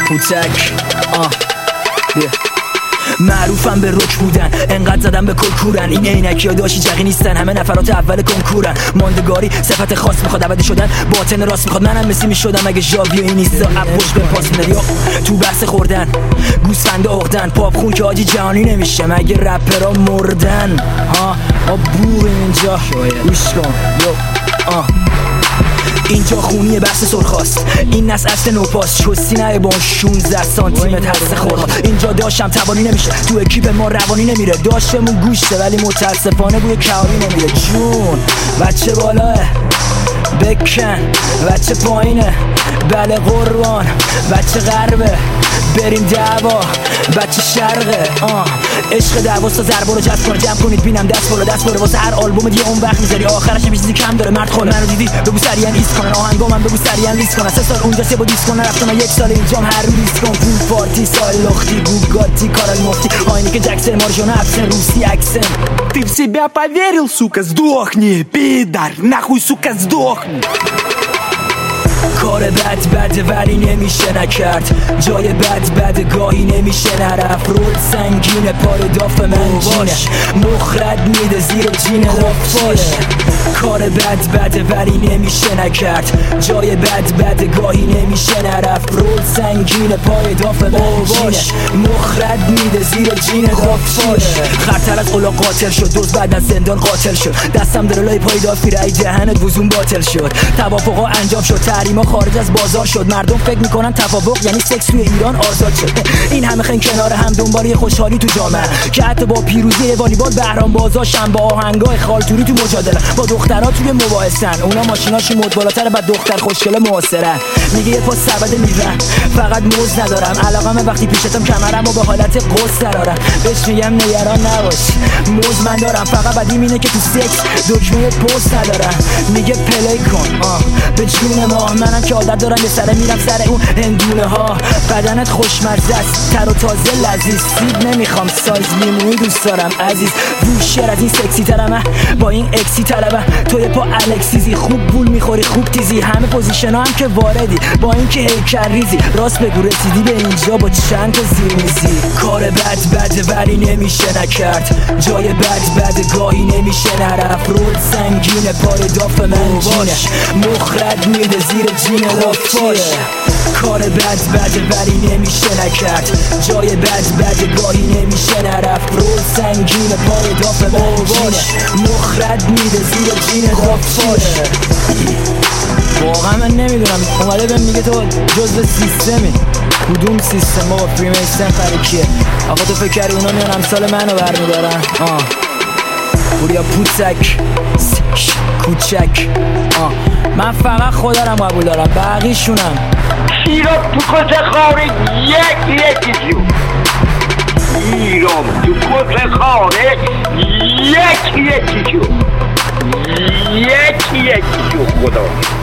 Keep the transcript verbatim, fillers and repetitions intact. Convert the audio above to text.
کوچک آه معروفم به رک بودن، انقدر زدم به کل کورن. این عینکی ها داشی جقی نیستن، همه نفرات اول کنکورن. ماندگاری صفت خاص میخواد، ابدی شدن باطن راست میخواد. منم مسی میشدم اگه ژاوی این نیستا اپوش به پاس میداد. یا تو بحث خوردن گوسفنده اختن، پاپ خون که حاجی جهانی نمیشه مگه رپرها مردن. ها ما بوریم اینجا گوش کن. یو آه اینجا خونی بحث سرخاست، این نسل اصل نوپاس. چستی نه با شونزده سانتیمتر هست خورخاست. اینجا داشتم توانی نمیشه، تو اکیپ ما روانی نمیره. داشتمون گوشته ولی متاسفانه بوی کاری نمیره. جون بچه بالاه بکن، بچه پایینه بله قربان، بچه غربه بریم دعوا، بچه شرقه آه عشق دعواست. ضربه رو جذب کنه، جمع کنید بینم دست بالا دست بالا. واسه هر آلبوم دیگه اون وقت میذاری، آخرش هم چیزی کم داره. مرد خونه منو دیدی بگو سریعا ایست کنن، آهنگا من بگو سریعا لیست کنن. سه سال اونجا سه با دیس کنن، رفتم یک سال اینجام هر روز لیست کن. پول پارتی سال لختی بوگاتی کارل مفتی، آینه که جکسن مارجانا اکسن روسی اکسن. Ты в себя поверил, сука, сдохни, пидор, нахуй, сука, сдохни. کار بد بده ولی نمیشه نکرد، جای بد بده گاهی نمیشه نرفت. رول سنگینه پای داف من جینه، مخرد میده زیر جین رفاش. کار بد بده ولی نمیشه نکرد، جای بد بده گاهی نمیشه نرفت. رول سنگینه پای داف من جینه، مخرد میده زیر جین رفاش. خرتر از اولا قاتل شد، دوز بعد از زندان قاتل شد. دستم در لای پای دافی رای دهنت وزون باطل شد. توافقا انجام شد، تحریما خارج از بازار شد. مردم فکر میکنن توافق یعنی سکس توی ایران آزاد شد. این همه خنگ کنار هم دنبال یه خوشحالی تو جامعه، که حتی با پیروزی والیبال بهرام بازاشن. با آهنگای خالتوری تو مجادله، با دخترها توی مباحثن. اونا ماشیناشون مد بالاتره، بعد دختر خوشگله معاصرن. میگه یه پاس سبد میزن فقط موز ندارم، علاقمه وقتی پیشتم کمرمو به حالت قص درارم. بهش میگم نگران نباش موز من دارم، فقط بدیم اینه که تو سکس دکمه پست ندارم. میگه پلی کن آه به جون ما، منم که عادت دارم به سره میرم سر اون هندونه ها. بدنت خوشمزه است تر و تازه لذیذ، سیب نمیخوام سایز لیمونی دوست دارم عزیز. بوشر از این سکسی ترمه با این اکسی طلبه، توی پا الکسیزی خوب بول میخوری خوب تیزی. همه پوزیشن ها هم که واردی با این که هیکل ریزی. راست بگو رسیدی به اینجا با چند تا زیر میزی. کار بد بده ولی نمیشه نکرد، جای بد بده گاهی نمیشه نرفت. رول سنگینه پای داف من جینه، مخرد میده زیر جین رفاش. کار بد بده ولی نمیشه نکرد، جای بد بده گاهی نمیشه نرفت. رول سنگینه پای داف من جینه، مخرد میده زیر جین رفاش. واقعا من نمیدونم، اومده بهم میگه تو جزء سیستمی. کدوم سیستم بابا؟ فریمیسن فرکیه. آقا تو فکر کردی اونا میان امثال منو برمیدارن؟ آه پوریا پوتک کوچک آه من فقط خودم قبول دارم، بقیشونم ایران تو کت خاره یک یکی جو ایران تو کت خاره یک یکی جو یک یکی جو خدا